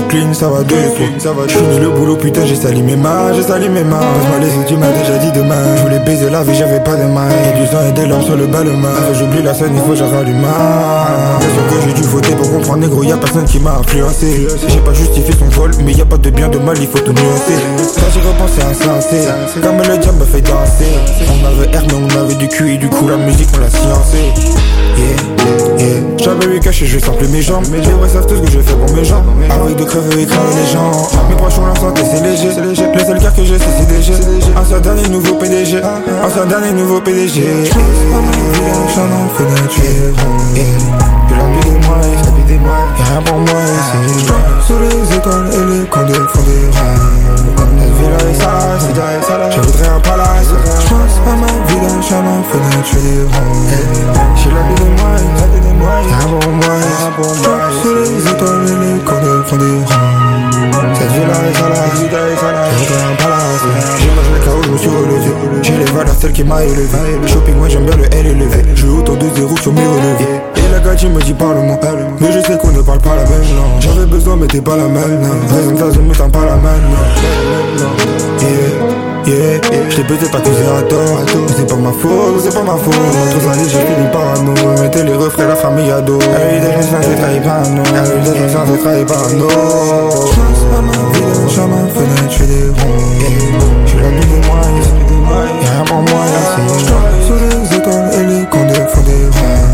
clean, ça va deux fois. J'finis le boulot, putain, j'ai sali mes mains. Passe-moi les autres, tu m'as déjà dit demain. J'voulais baiser la vie, j'avais pas de main. Y'a du sang et des larmes sur le ballement. J'oublie la scène, il faut que j'arrête l'humain. Bien sûr que j'ai dû voter pour comprendre, négro, y'a personne qui m'a influencé. J'ai pas justifié son vol, mais y'a pas de bien, de mal, il faut tout nuancer. Quand j'ai repensé à insensé, comme le diable me fait danser. On avait air, mais on avait du cul, et du coup la musique on l'a sciencé. J'avais eu caché, je sens plus mes jambes. Les vrais savent tout ce que je fais pour mes jambes. Avec de crever et cramer les gens. Mes proches ont la santé, c'est léger. Le seul cœur que j'ai, c'est CDG. Ancien dernier nouveau PDG. Ancien dernier nouveau PDG. J'en fais tuer. J'ai l'envie des mois, y'a rien pour moi ici. Sous les étoiles et les condés font des rangs. Cette villa est sale, je voudrais un palace. J'pense à ma vie d'un chaman, faudrait tuer des ronds. J'ai l'envie des mois, y'a rien pour moi. Sous les étoiles et les condés font des rangs. Cette villa est sale, je voudrais un palace. J'ai mangé le chaos, je me suis relevé. J'ai les valeurs, celle qui m'a élevé. Shopping, moi j'aime bien le L élevé. Je vais autour de zéro sur mes relevés. La gâchis me dit parle-moi, mais je sais qu'on ne parle pas la même langue. J'avais besoin mais t'es pas la même. Raison ça je me sens pas la même. Je t'ai peut-être accusé à tort, mais c'est pas ma faute, Trop salé j'ai fini par nous. Mettez les refrains, la famille à dos. Elle a eu des gens qui trahis par nous. J'pense à ma vie d'un chaman, faudrait tuer des ronds. J'suis la nuit des mois, y'a rien pour moi ici. Sous les étoiles et les condés font des ronds.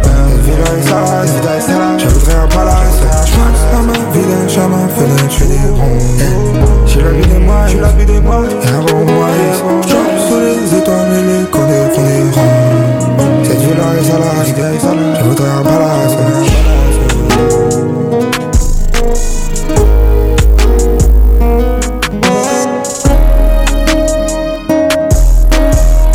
Je voudrais un palace. J'pense à ma vie d'un chaman, faudrait tuer des ronds. J'ai la vie des mois, y'a un bon mois. J'jump sous les étoiles et les condés font des ronds. Cette vie-là est salade, je voudrais un palace.